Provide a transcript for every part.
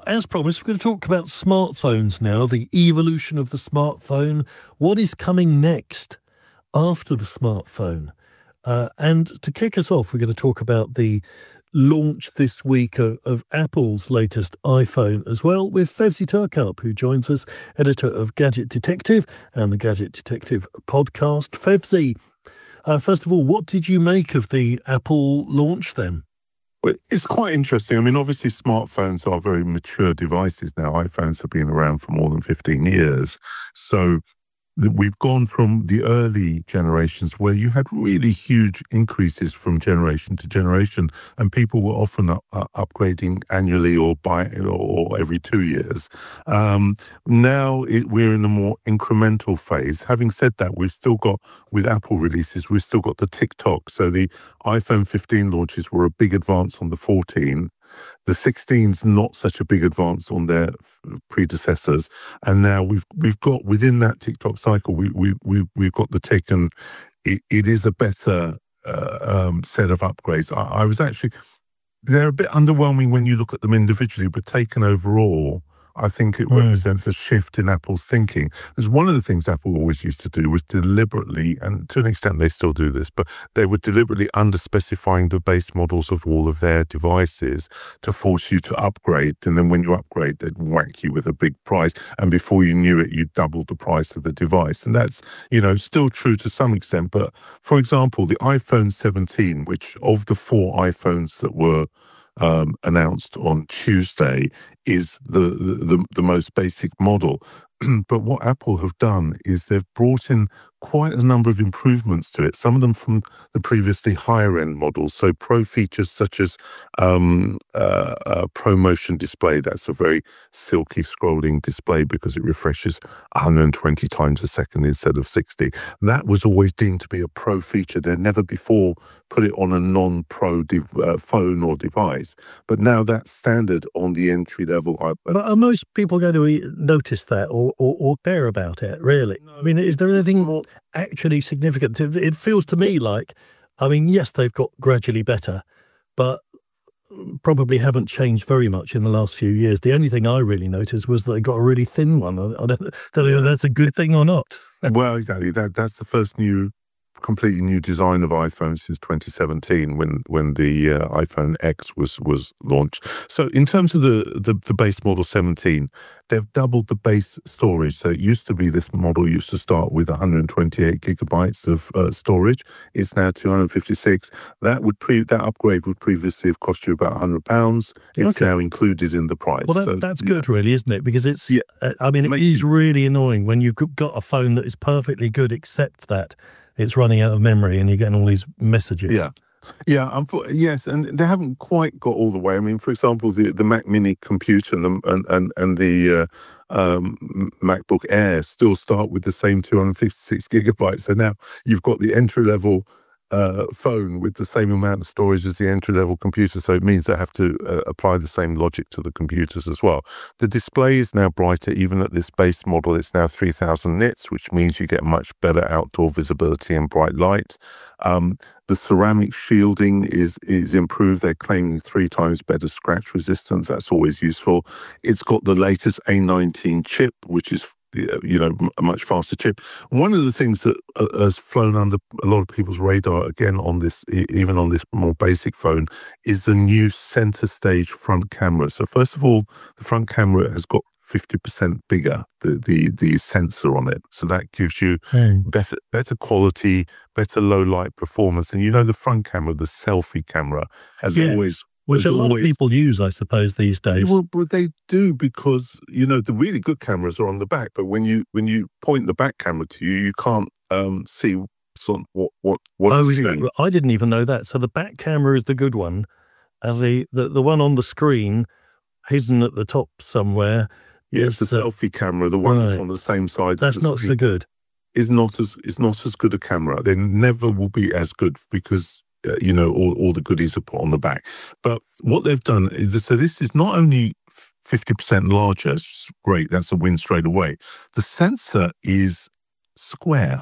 As promised, we're going to talk about smartphones now, the evolution of the smartphone. What is coming next after the smartphone? And to kick us off, we're going to talk about the launch this week of Apple's latest iPhone as well, with Fevzi Turkalp, who joins us, editor of Gadget Detective and the Gadget Detective podcast. Fevzi, first of all, what did you make of the Apple launch then? Well, it's quite interesting. I mean, obviously, smartphones are very mature devices now. iPhones have been around for more than 15 years. So we've gone from the early generations where you had really huge increases from generation to generation, and people were often upgrading annually or every 2 years. Now we're in a more incremental phase. Having said that, we've still got, with Apple releases, we've still got the tick-tock. So the iPhone 15 launches were a big advance on the 14. The 16's not such a big advance on their predecessors, and now we've got within that tick-tock cycle, we've got the tick, and it is a better set of upgrades. I was actually, they're a bit underwhelming when you look at them individually, but taken overall, I think it represents a shift in Apple's thinking. Because one of the things Apple always used to do was deliberately, and to an extent they still do this, but they were deliberately underspecifying the base models of all of their devices to force you to upgrade. And then when you upgrade, they'd whack you with a big price. And before you knew it, you doubled the price of the device. And that's, still true to some extent. But for example, the iPhone 17, which of the 4 iPhones that were announced on Tuesday, is the most basic model. But what Apple have done is they've brought in quite a number of improvements to it, some of them from the previously higher end models. So pro features such as Pro Motion Display, that's a very silky scrolling display because it refreshes 120 times a second instead of 60. That was always deemed to be a pro feature. They'd never before put it on a non-pro phone or device, but now that's standard on the entry level iPhone. But are most people going to notice that or care about it, really? I mean, is there anything actually significant? It feels to me like, yes, they've got gradually better, but probably haven't changed very much in the last few years. The only thing I really noticed was that they got a really thin one. I don't know if that's a good thing or not. Well, exactly. That's the first completely new design of iPhone since 2017 when the iPhone X was launched. So in terms of the base model 17, they've doubled the base storage. So it used to be, this model used to start with 128 gigabytes of storage. It's now 256. That upgrade would previously have cost you about £100. It's now included in the price. Well, that's good, really, isn't it? Because it's, it is really annoying when you've got a phone that is perfectly good, except that it's running out of memory and you're getting all these messages. Yes, and they haven't quite got all the way. I mean, for example, the Mac Mini computer and the MacBook Air still start with the same 256 gigabytes. So now you've got the entry-level phone with the same amount of storage as the entry-level computer, so it means they have to apply the same logic to the computers as well. The display is now brighter. Even at this base model, it's now 3000 nits, which means you get much better outdoor visibility and bright light. The ceramic shielding is improved. They're claiming 3 times better scratch resistance. That's always useful. It's got the latest A19 chip, which is a much faster chip. One of the things that has flown under a lot of people's radar, again on this, even on this more basic phone, is the new center stage front camera. So first of all, the front camera has got 50% bigger, the sensor on it. So that gives you better quality, better low light performance. And the front camera, the selfie camera, has always... Which a lot of people use, I suppose, these days. Well, they do because, the really good cameras are on the back. But when you point the back camera to you, you can't see what it's doing. I didn't even know that. So the back camera is the good one. And the one on the screen, hidden at the top somewhere... Yes, the selfie camera, the one that's on the same side. That's not so good. Is not as good a camera. They never will be as good because... all the goodies are put on the back. But what they've done is, so this is not only 50% larger, great, that's a win straight away. The sensor is square.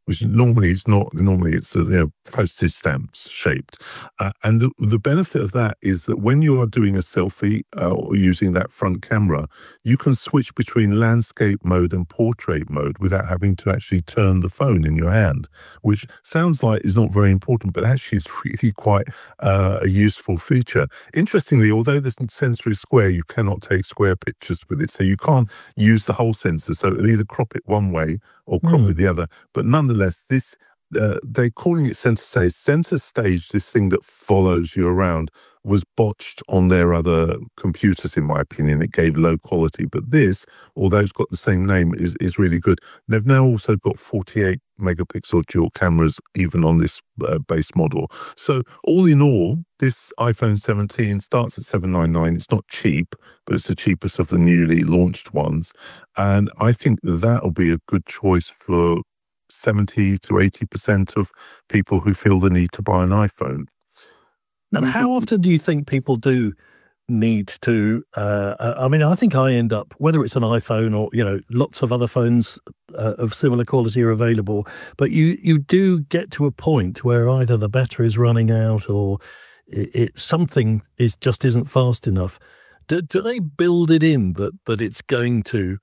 which normally it's not. Normally it's postage stamps shaped, and the benefit of that is that when you are doing a selfie or using that front camera, you can switch between landscape mode and portrait mode without having to actually turn the phone in your hand, which sounds like is not very important, but actually is really quite a useful feature. Interestingly, although the sensor is square, you cannot take square pictures with it, so you can't use the whole sensor. So it'll either crop it one way or crop it the other. But nonetheless, this they're calling it center stage. Center stage, this thing that follows you around, was botched on their other computers, in my opinion. It gave low quality. But this, although it's got the same name, is really good. They've now also got 48 megapixel dual cameras, even on this base model. So all in all, this iPhone 17 starts at $799. It's not cheap, but it's the cheapest of the newly launched ones. And I think that'll be a good choice for 70 to 80% of people who feel the need to buy an iPhone. And how often do you think people do need to, I mean, I think I end up, whether it's an iPhone or, lots of other phones of similar quality are available, but you do get to a point where either the battery is running out or something just isn't fast enough. Do they build it in that it's going to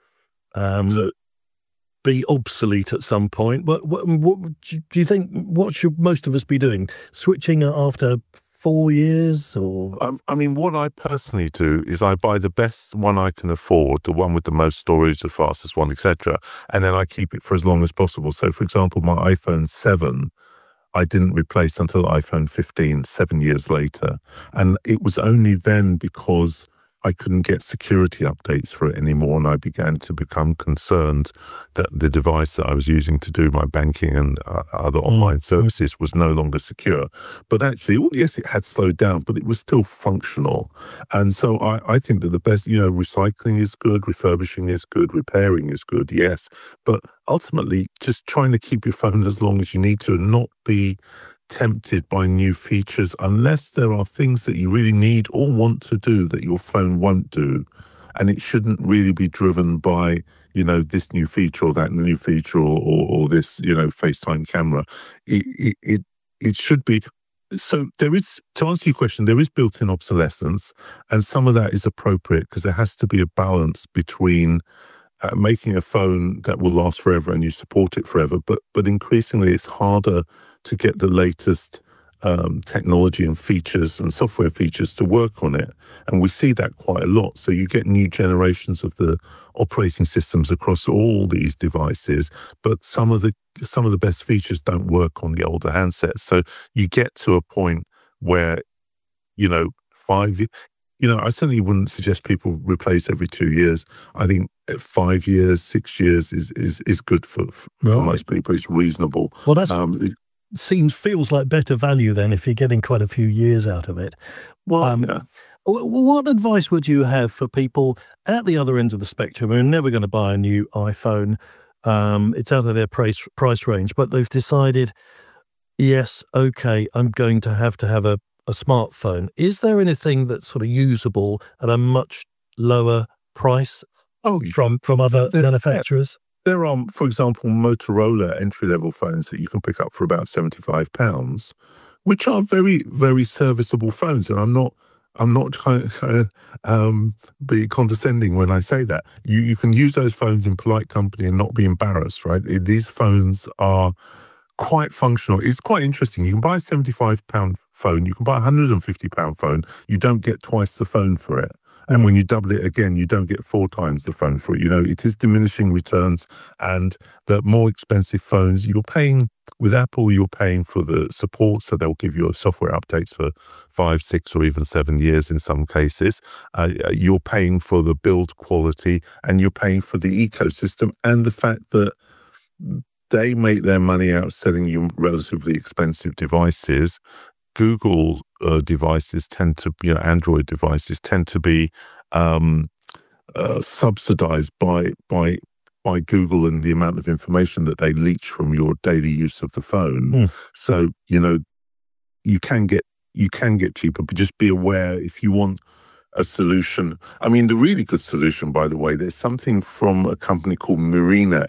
be obsolete at some point? What do you think? What should most of us be doing? Switching after 4 years, or? I mean, what I personally do is I buy the best one I can afford, the one with the most storage, the fastest one, etc., and then I keep it for as long as possible. So, for example, my iPhone 7, I didn't replace until iPhone 15, 7 years later, and it was only then because I couldn't get security updates for it anymore, and I began to become concerned that the device that I was using to do my banking and other online services was no longer secure. But actually, yes, it had slowed down, but it was still functional. And so I think that the best, recycling is good, refurbishing is good, repairing is good, yes. But ultimately, just trying to keep your phone as long as you need to and not be tempted by new features unless there are things that you really need or want to do that your phone won't do. And it shouldn't really be driven by, this new feature or that new feature or this, FaceTime camera. It should be. So there is, to answer your question, there is built-in obsolescence, and some of that is appropriate because there has to be a balance between making a phone that will last forever and you support it forever, but increasingly it's harder to get the latest technology and features and software features to work on it, and we see that quite a lot. So you get new generations of the operating systems across all these devices, but some of the best features don't work on the older handsets. So you get to a point where, I certainly wouldn't suggest people replace every 2 years. I think 5 years, 6 years is good for most people. It's reasonable. Well, that's feels like better value then if you're getting quite a few years out of it. Well, yeah. What advice would you have for people at the other end of the spectrum who are never going to buy a new iPhone? It's out of their price range, but they've decided, yes, okay, I'm going to have a smartphone. Is there anything that's sort of usable at a much lower price from other manufacturers? There are, for example, Motorola entry-level phones that you can pick up for about £75, which are very, very serviceable phones. And I'm not trying to be condescending when I say that. You can use those phones in polite company and not be embarrassed, right? These phones are quite functional. It's quite interesting. You can buy a £75 phone, you can buy a £150 phone. You don't get twice the phone for it. And when you double it again, you don't get 4 times the phone for it. It is diminishing returns. And the more expensive phones, with Apple, you're paying for the support. So they'll give you software updates for 5, 6, or even 7 years in some cases. You're paying for the build quality, and you're paying for the ecosystem and the fact that they make their money out selling you relatively expensive devices. Google devices tend to, Android devices tend to be subsidized by Google and the amount of information that they leech from your daily use of the phone. So, you can get cheaper, but just be aware if you want a solution. I mean, the really good solution, by the way, there's something from a company called Murena,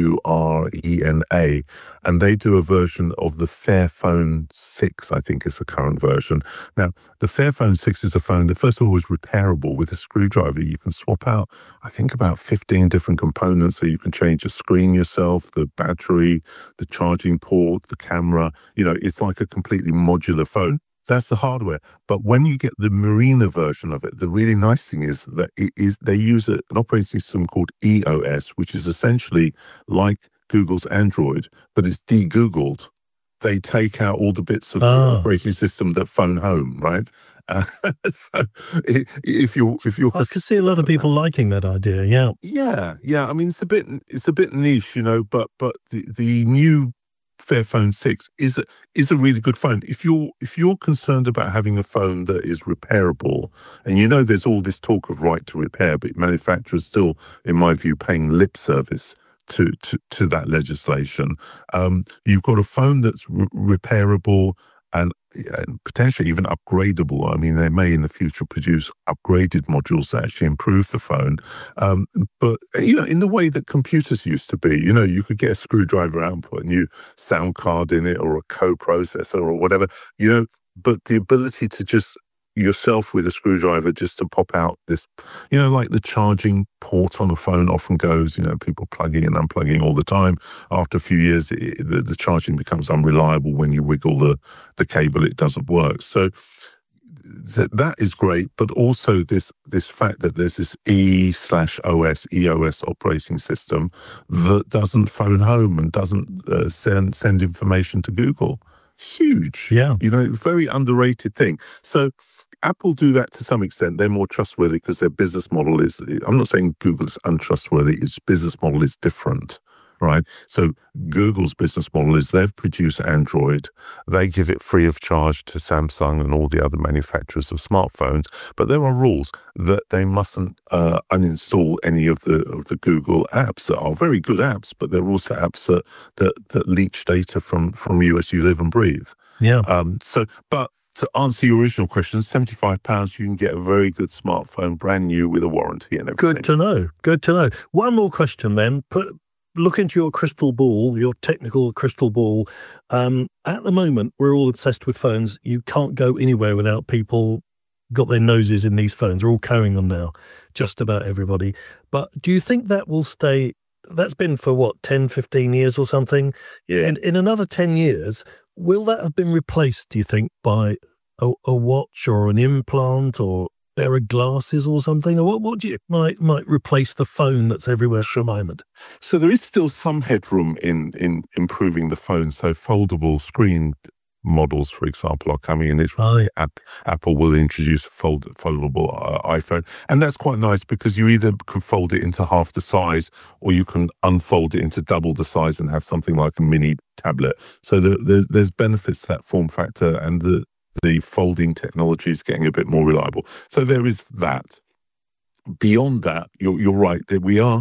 Murena, and they do a version of the Fairphone 6, I think is the current version. Now, the Fairphone 6 is a phone that, first of all, is repairable with a screwdriver. You can swap out, I think, about 15 different components, so you can change the screen yourself, the battery, the charging port, the camera. It's like a completely modular phone. That's the hardware. But when you get the Murena version of it, the really nice thing is that they use an operating system called EOS, which is essentially like Google's Android, but it's de-Googled. They take out all the bits of the operating system that phone home, right? So if you're, I can see a lot of people liking that idea. Yeah. I mean, it's a bit niche, but the new Fairphone 6 is a really good phone. If you're concerned about having a phone that is repairable, and there's all this talk of right to repair, but manufacturers still, in my view, paying lip service to that legislation. You've got a phone that's repairable and potentially even upgradable. I mean, they may in the future produce upgraded modules that actually improve the phone. But, in the way that computers used to be, you could get a screwdriver output, a new sound card in it, or a co-processor or whatever, but the ability to just yourself with a screwdriver just to pop out this, like the charging port on a phone often goes, people plugging and unplugging all the time. After a few years, the charging becomes unreliable. When you wiggle the cable, it doesn't work. So that is great, but also this fact that there's this EOS operating system that doesn't phone home and doesn't send information to Google. Huge. Yeah. Very underrated thing. So Apple do that to some extent. They're more trustworthy because their business model is, I'm not saying Google's untrustworthy, its business model is different, right? So Google's business model is they've produced Android, they give it free of charge to Samsung and all the other manufacturers of smartphones, but there are rules that they mustn't uninstall any of the Google apps that are very good apps, but they're also apps that leach data from you as you live and breathe. Yeah. But to answer your original question, £75, you can get a very good smartphone, brand new, with a warranty and everything. Good to know. One more question then. Look into your crystal ball, your technical crystal ball. At the moment, we're all obsessed with phones. You can't go anywhere without people got their noses in these phones. They're all carrying them now, just about everybody. But do you think that will stay? That's been for 10, 15 years or something? In another 10 years, will that have been replaced, do you think, by a watch or an implant or a pair of glasses or something? Or what do you might replace the phone that's everywhere at the moment? So there is still some headroom in improving the phone. So foldable screen models, for example, are coming in. Apple will introduce a foldable iPhone, and that's quite nice because you either can fold it into half the size or you can unfold it into double the size and have something like a mini tablet. So there's benefits to that form factor, and the folding technology is getting a bit more reliable. So there is that. Beyond that, you're right that we are.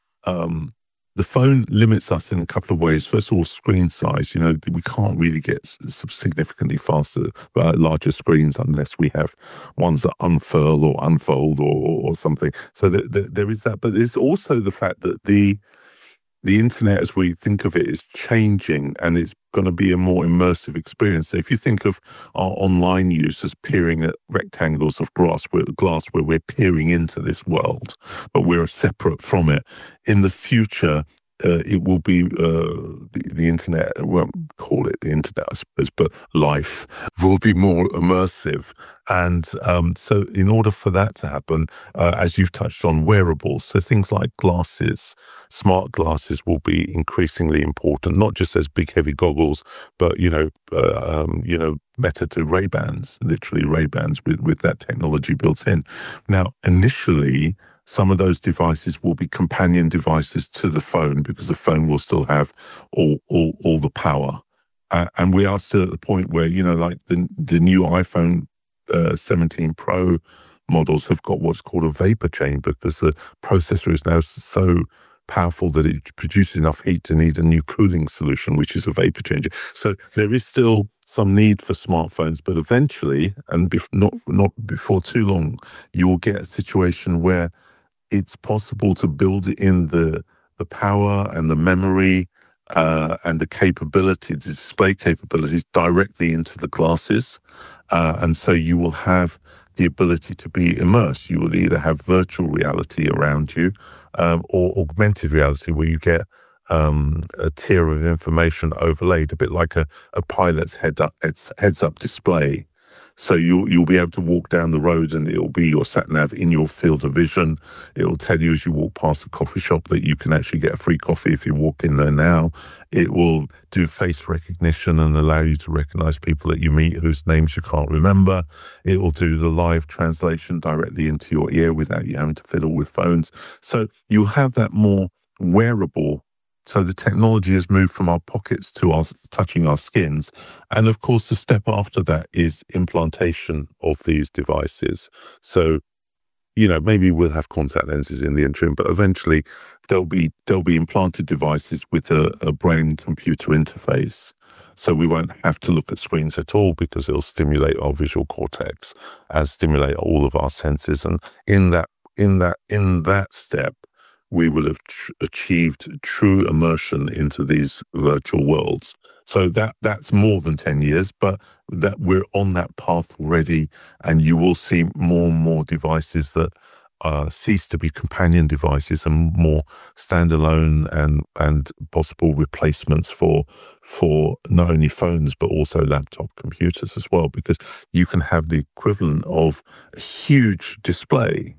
The phone limits us in a couple of ways. First of all, screen size. We can't really get significantly faster, larger screens unless we have ones that unfurl or unfold or something. So there is that. But there's also the fact that the internet, as we think of it, is changing, and it's going to be a more immersive experience. So if you think of our online use as peering at rectangles of glass where we're peering into this world, but we're separate from it, in the future, it will be the internet. I won't call it the internet, I suppose, but life will be more immersive. And so in order for that to happen, as you've touched on, wearables, so things like glasses, smart glasses will be increasingly important, not just as big, heavy goggles, but, Meta to Ray-Bans, literally Ray-Bans with that technology built in. Now, initially, some of those devices will be companion devices to the phone because the phone will still have all the power. And we are still at the point where, like the new iPhone 17 Pro models have got what's called a vapor chamber because the processor is now so powerful that it produces enough heat to need a new cooling solution, which is a vapor changer. So there is still some need for smartphones, but eventually, and not before too long, you will get a situation where it's possible to build in the power and the memory and the capability, the display capabilities directly into the glasses. And so you will have the ability to be immersed. You will either have virtual reality around you or augmented reality, where you get a tier of information overlaid, a bit like a pilot's heads-up display. So you'll be able to walk down the road and it'll be your sat nav in your field of vision. It'll tell you as you walk past a coffee shop that you can actually get a free coffee if you walk in there now. It will do face recognition and allow you to recognize people that you meet whose names you can't remember. It will do the live translation directly into your ear without you having to fiddle with phones. So you'll have that more wearable. So the technology has moved from our pockets to us touching our skins. And of course, the step after that is implantation of these devices. So, maybe we'll have contact lenses in the interim, but eventually there'll be implanted devices with a brain-computer interface. So we won't have to look at screens at all, because it'll stimulate our visual cortex and stimulate all of our senses. And in that step, we will have achieved true immersion into these virtual worlds. So that's more than 10 years, but that we're on that path already, and you will see more and more devices that cease to be companion devices and more standalone and possible replacements for not only phones but also laptop computers as well, because you can have the equivalent of a huge display,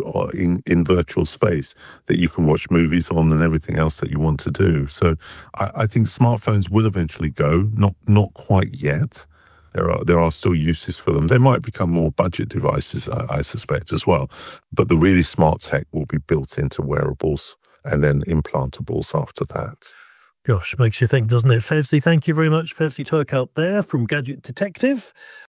in virtual space that you can watch movies on and everything else that you want to do. So I think smartphones will eventually go, not quite yet. There are still uses for them. They might become more budget devices, I suspect, as well. But the really smart tech will be built into wearables and then implantables after that. Gosh, makes you think, doesn't it? Fevzi, thank you very much. Fevzi Turkout there from Gadget Detective.